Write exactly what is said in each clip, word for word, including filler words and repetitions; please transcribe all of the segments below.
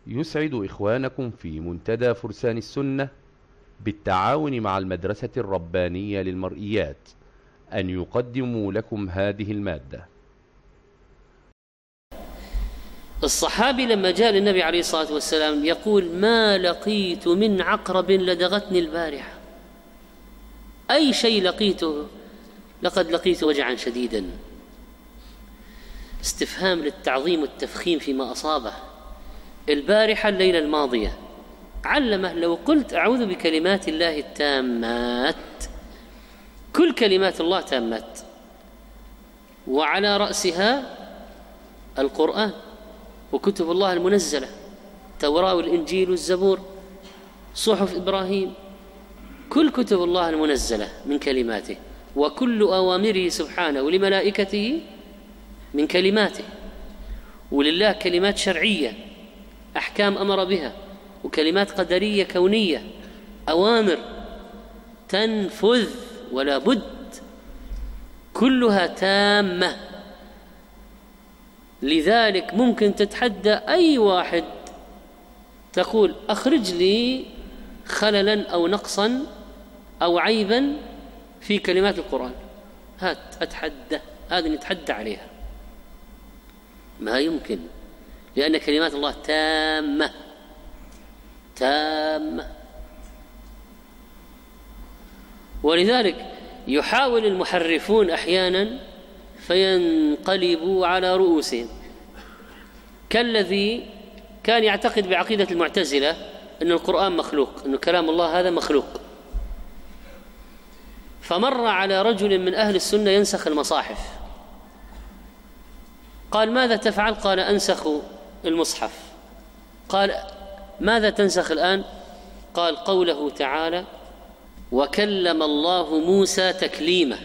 يسعد إخوانكم في منتدى فرسان السنة بالتعاون مع المدرسة الربانية للمرئيات أن يقدموا لكم هذه المادة. الصحابي لما جاء للنبي عليه الصلاة والسلام يقول: ما لقيت من عقرب لدغتني البارحة، أي شيء لقيته لقد لقيت وجعا شديدا. استفهام للتعظيم والتفخيم فيما أصابه. البارحة الليلة الماضية علمه: لو قلت أعوذ بكلمات الله التامات، كل كلمات الله تامات، وعلى رأسها القرآن وكتب الله المنزلة، التوراة والإنجيل والزبور، صحف إبراهيم، كل كتب الله المنزلة من كلماته، وكل أوامره سبحانه ولملائكته من كلماته، ولله كلمات شرعية أحكام أمر بها، وكلمات قدرية كونية أوامر تنفذ ولا بد، كلها تامة. لذلك ممكن تتحدى أي واحد تقول: أخرج لي خللا أو نقصا أو عيبا في كلمات القرآن، هات أتحدى، هذا نتحدى عليها. ما يمكن، لأن كلمات الله تامة تامة. ولذلك يحاول المحرفون أحيانا فينقلبوا على رؤوسهم، كالذي كان يعتقد بعقيدة المعتزلة أن القرآن مخلوق، أن كلام الله هذا مخلوق، فمر على رجل من أهل السنة ينسخ المصاحف، قال: ماذا تفعل؟ قال: أنسخ المصحف. قال: ماذا تنسخ الآن؟ قال: قوله تعالى: وكلم الله موسى تكليما.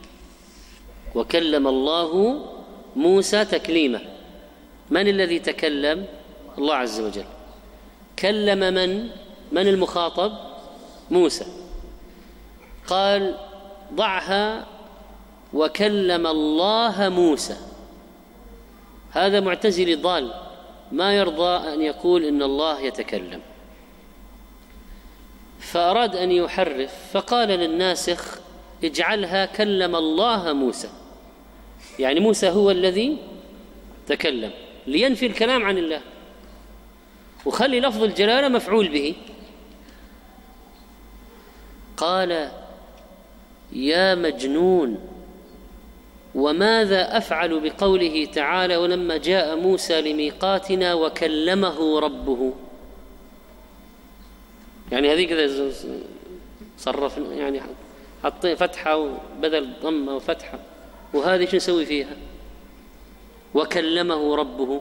وكلم الله موسى تكليما. من الذي تكلم؟ الله عز وجل. كلم من؟ من المخاطب؟ موسى. قال: ضعها وكلم الله موسى. هذا معتزلي ضال ما يرضى أن يقول إن الله يتكلم، فأراد أن يحرف فقال للناسخ: اجعلها كلم الله موسى، يعني موسى هو الذي تكلم، لينفي الكلام عن الله، وخلي لفظ الجلالة مفعول به. قال: يا مجنون، وماذا أفعل بقوله تعالى: ولما جاء موسى لميقاتنا وكلمه ربه؟ يعني هذه كذا صرف، يعني حط فتحة بدل ضمة وفتحة، وهذه شو نسوي فيها؟ وكلمه ربه.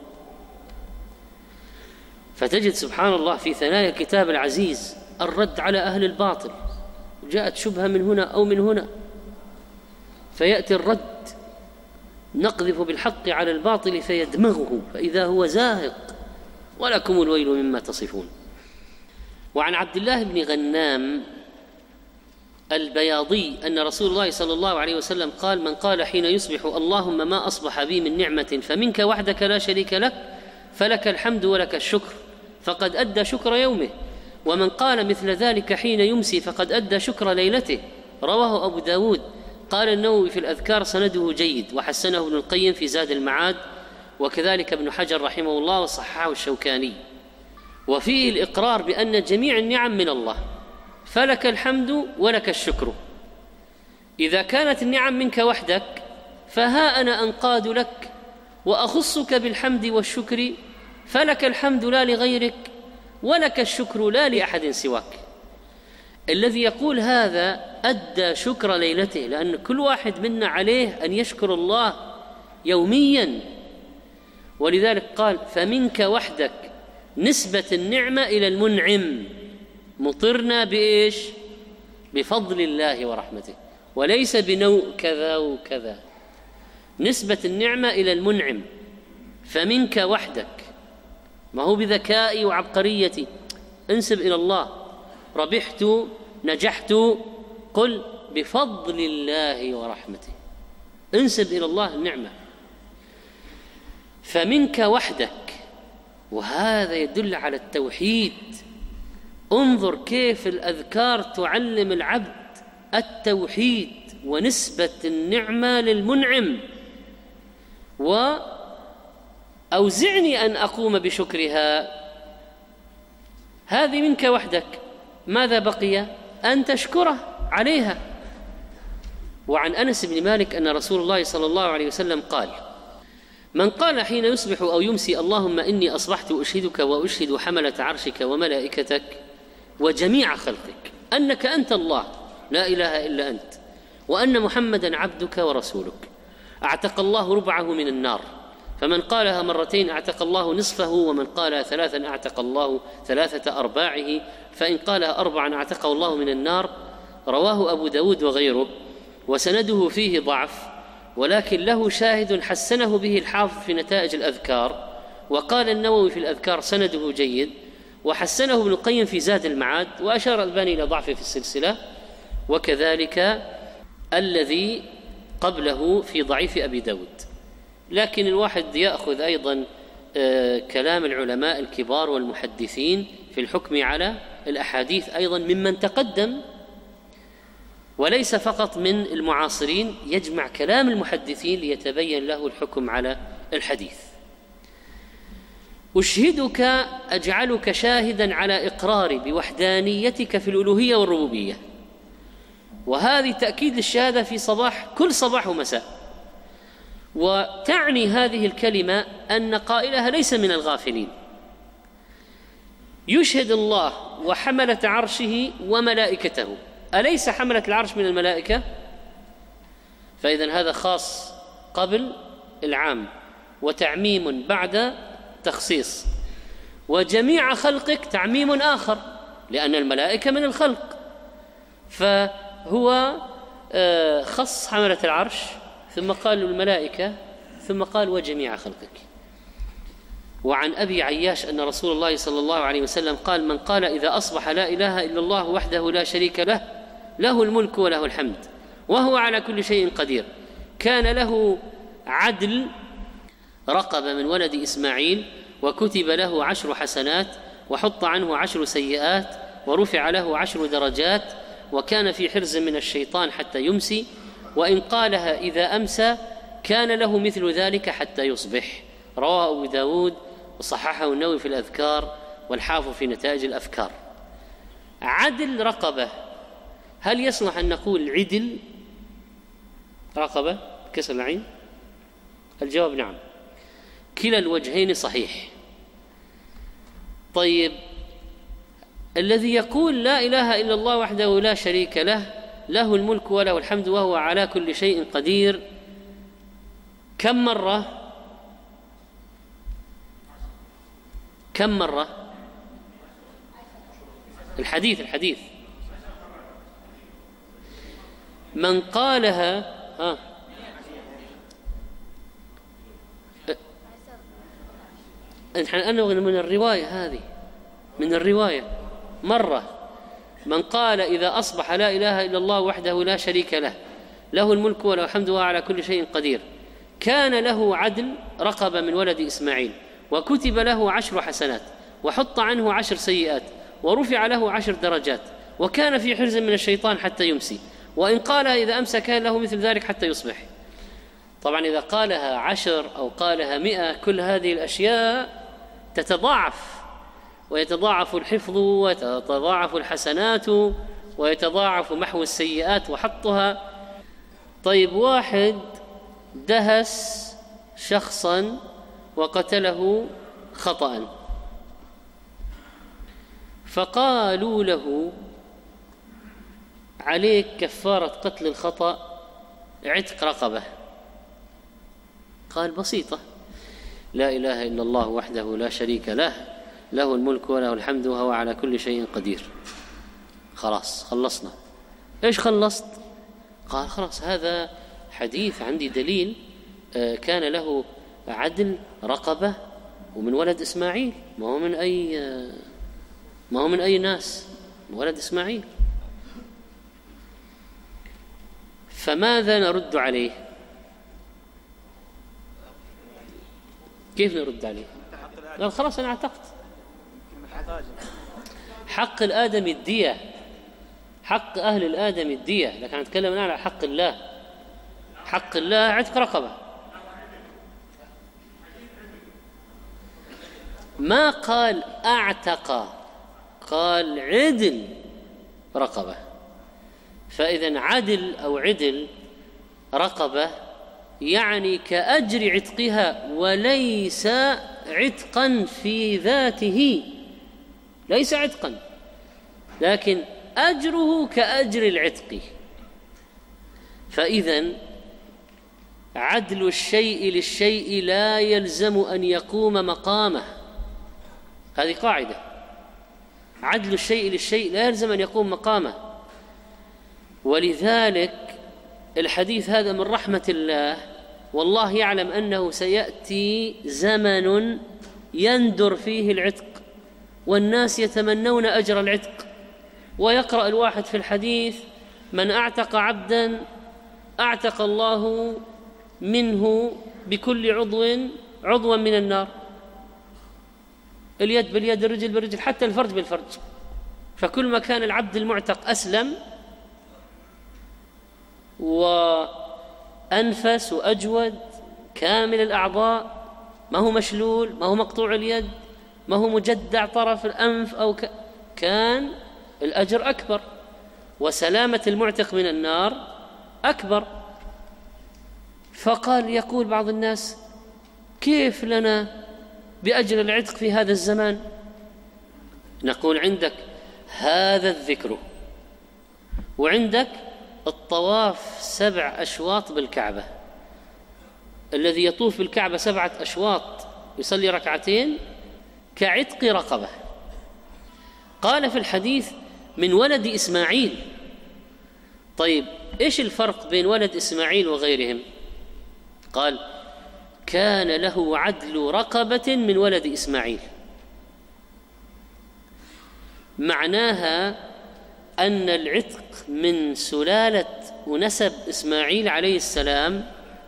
فتجد سبحان الله في ثنايا الكتاب العزيز الرد على أهل الباطل، جاءت شبهة من هنا أو من هنا فيأتي الرد، نقذف بالحق على الباطل فيدمغه فإذا هو زاهق ولكم الويل مما تصفون. وعن عبد الله بن غنام البياضي أن رسول الله صلى الله عليه وسلم قال: من قال حين يصبح: اللهم ما أصبح بي من نعمة فمنك وحدك لا شريك لك، فلك الحمد ولك الشكر، فقد أدى شكر يومه. ومن قال مثل ذلك حين يمسي فقد أدى شكر ليلته. رواه أبو داود. قال النووي في الأذكار: سنده جيد، وحسنه ابن القيم في زاد المعاد، وكذلك ابن حجر رحمه الله، وصححه الشوكاني. وفيه الإقرار بأن جميع النعم من الله، فلك الحمد ولك الشكر. إذا كانت النعم منك وحدك فها أنا أنقاد لك وأخصك بالحمد والشكر، فلك الحمد لا لغيرك، ولك الشكر لا لأحد سواك. الذي يقول هذا أدى شكر ليلته، لأن كل واحد منا عليه أن يشكر الله يوميا. ولذلك قال: فمنك وحدك، نسبة النعمة إلى المنعم، مطرنا بإيش؟ بفضل الله ورحمته، وليس بنوء كذا وكذا. نسبة النعمة إلى المنعم. فمنك وحدك، ما هو بذكائي وعبقريتي، انسب إلى الله. ربحت، نجحت، قل بفضل الله ورحمته، انسب إلى الله النعمة. فمنك وحدك وهذا يدل على التوحيد. انظر كيف الأذكار تعلم العبد التوحيد ونسبة النعمة للمنعم. وأوزعني أن أقوم بشكرها، هذه منك وحدك، ماذا بقي؟ أن تشكره عليها. وعن أنس بن مالك أن رسول الله صلى الله عليه وسلم قال: من قال حين يصبح أو يمسي اللهم إني أصبحت أشهدك وأشهد حملة عرشك وملائكتك وجميع خلقك أنك أنت الله لا إله إلا أنت، وأن محمدا عبدك ورسولك، أعتق الله ربعه من النار، فمن قالها مرتين أعتق الله نصفه، ومن قالها ثلاثا أعتق الله ثلاثة أرباعه، فإن قالها أربعا أعتقه الله من النار. رواه أبو داود وغيره، وسنده فيه ضعف، ولكن له شاهد حسنه به الحافظ في نتائج الأذكار، وقال النووي في الأذكار سنده جيد، وحسنه ابن القيم في زاد المعاد، وأشار الألباني إلى ضعفه في السلسلة، وكذلك الذي قبله في ضعيف أبي داود. لكن الواحد يأخذ أيضا كلام العلماء الكبار والمحدثين في الحكم على الأحاديث أيضا ممن تقدم، وليس فقط من المعاصرين، يجمع كلام المحدثين ليتبين له الحكم على الحديث. أشهدك أجعلك شاهدا على إقراري بوحدانيتك في الألوهية والربوبية، وهذه تأكيد للشهادة في صباح كل صباح ومساء. وتعني هذه الكلمة أن قائلها ليس من الغافلين، يشهد الله وحملة عرشه وملائكته. أليس حملة العرش من الملائكة؟ فإذن هذا خاص قبل العام، وتعميم بعد تخصيص. وجميع خلقك تعميم آخر، لأن الملائكة من الخلق، فهو خص حملة العرش ثم قال الملائكة ثم قال وجميع خلقك. وعن أبي عياش أن رسول الله صلى الله عليه وسلم قال: من قال إذا أصبح لا إله إلا الله وحده لا شريك له له الملك وله الحمد وهو على كل شيء قدير، كان له عدل رقبة من ولد إسماعيل، وكتب له عشر حسنات، وحط عنه عشر سيئات، ورفع له عشر درجات، وكان في حرز من الشيطان حتى يمسي، وإن قالها إذا أمسى كان له مثل ذلك حتى يصبح. رواه أبو داود وصححه النووي في الأذكار والحافظ في نتائج الأفكار. عدل رقبة، هل يصلح أن نقول عدل رقبة كسر العين؟ الجواب نعم، كلا الوجهين صحيح. طيب، الذي يقول لا إله إلا الله وحده لا شريك له له الملك وله الحمد وهو على كل شيء قدير، كم مرة؟ كم مرة؟ الحديث الحديث من قالها ها نحن أنه من الرواية، هذه من الرواية مرة. من قال إذا أصبح لا إله إلا الله وحده لا شريك له له الملك وله الحمد وهو على كل شيء قدير، كان له عدل رقبة من ولد إسماعيل، وكتب له عشر حسنات، وحط عنه عشر سيئات، ورفع له عشر درجات، وكان في حرز من الشيطان حتى يمسي، وإن قالها إذا أمسى كان له مثل ذلك حتى يصبح. طبعا إذا قالها عشر أو قالها مئة، كل هذه الأشياء تتضاعف، ويتضاعف الحفظ وتتضاعف الحسنات ويتضاعف محو السيئات وحطها. طيب، واحد دهس شخصا وقتله خطأ، فقالوا له عليك كفارة قتل الخطأ عتق رقبة. قال بسيطة، لا إله إلا الله وحده لا شريك له له الملك وله الحمد وهو على كل شيء قدير. خلاص خلصنا. إيش خلصت؟ قال خلاص، هذا حديث عندي دليل، كان له عدل رقبة ومن ولد إسماعيل، ما هو من أي ما هو من أي ناس، من ولد إسماعيل. فماذا نرد عليه؟ كيف نرد عليه؟ قال خلاص أنا اعتقت. حق الآدم الدية، حق أهل الآدم الدية، لكن نتكلم الآن على حق الله. حق الله عتق رقبة. ما قال أعتق، قال عدل رقبة. فإذا عدل أو عدل رقبة يعني كأجر عتقها، وليس عتقا في ذاته، ليس عتقا، لكن أجره كأجر العتق. فإذا عدل الشيء للشيء لا يلزم أن يقوم مقامه، هذه قاعدة. عدل الشيء للشيء لا يلزم أن يقوم مقامه. ولذلك الحديث هذا من رحمة الله، والله يعلم أنه سيأتي زمن يندر فيه العتق والناس يتمنون أجر العتق، ويقرأ الواحد في الحديث من أعتق عبدا أعتق الله منه بكل عضو عضوا من النار، اليد باليد، الرجل بالرجل، حتى الفرج بالفرج. فكل ما كان العبد المعتق أسلم وأنفس وأجود، كامل الأعضاء، ما هو مشلول، ما هو مقطوع اليد، ما هو مجدع طرف الأنف أو ك... كان الأجر أكبر، وسلامة المعتق من النار أكبر. فقال يقول بعض الناس كيف لنا بأجر العتق في هذا الزمان؟ نقول عندك هذا الذكر، وعندك الطواف سبع أشواط بالكعبة. الذي يطوف بالكعبة سبعة أشواط يصلي ركعتين كعتق رقبة. قال في الحديث من ولد إسماعيل. طيب إيش الفرق بين ولد إسماعيل وغيرهم؟ قال كان له عدل رقبة من ولد إسماعيل. معناها أن العتق من سلالة ونسب إسماعيل عليه السلام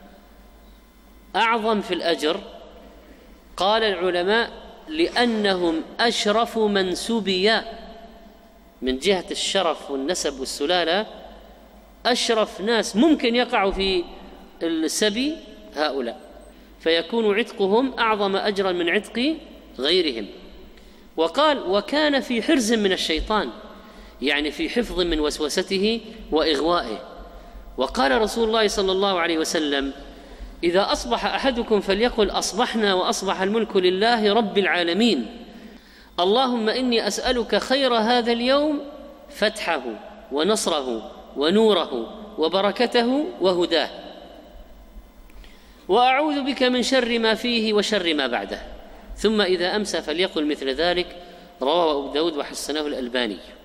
أعظم في الأجر. قال العلماء لأنهم أشرف من سبيا، من جهة الشرف والنسب والسلالة أشرف ناس ممكن يقعوا في السبي هؤلاء، فيكون عتقهم أعظم أجرا من عتق غيرهم. وقال وكان في حرز من الشيطان، يعني في حفظ من وسوسته وإغوائه. وقال رسول الله صلى الله عليه وسلم إذا أصبح أحدكم فليقل أصبحنا وأصبح الملك لله رب العالمين، اللهم إني أسألك خير هذا اليوم فتحه ونصره ونوره وبركته وهداه، وأعوذ بك من شر ما فيه وشر ما بعده، ثم إذا أمسى فليقل مثل ذلك. رواه أبو داود وحسنه الألباني.